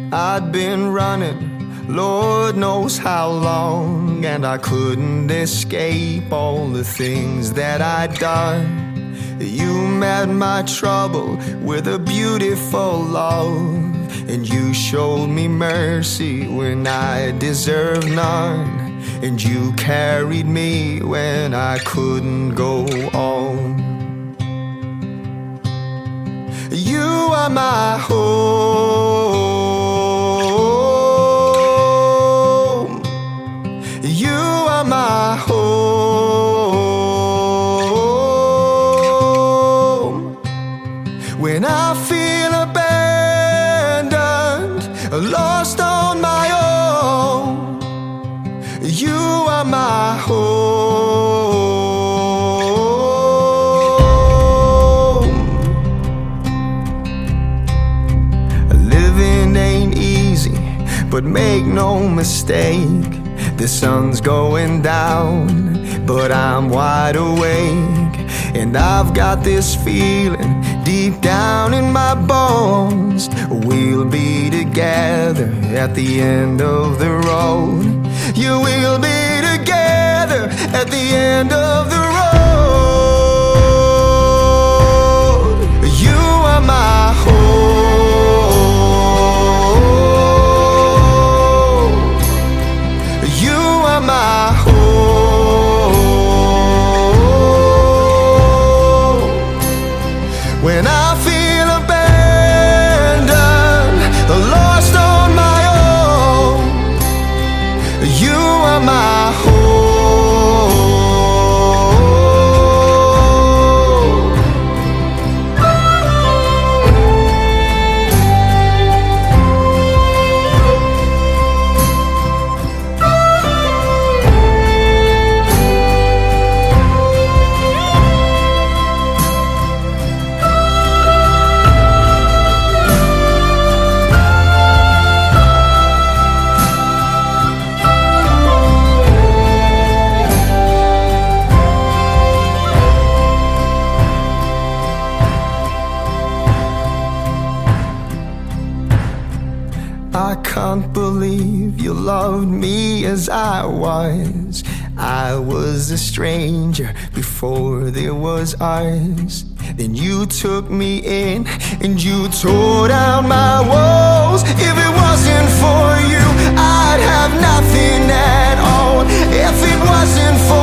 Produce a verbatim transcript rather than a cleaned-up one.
I'd been running Lord knows how long, and I couldn't escape all the things that I'd done. You met my trouble with a beautiful love, and you showed me mercy when I deserved none, and you carried me when I couldn't go on. You are my home. You are my home. When I feel abandoned, lost on my own, you are my home. Living ain't easy, but make no mistake, the sun's going down, but I'm wide awake. And I've got this feeling deep down in my bones, we'll be together at the end of the road. You will be together at the end of the road. You are my home. You are my home. When I feel abandoned, lost on my own, you are my home. I can't believe you loved me as I was. I was a stranger before there was us. Then you took me in and you tore down my walls. If it wasn't for you, I'd have nothing at all. If it wasn't for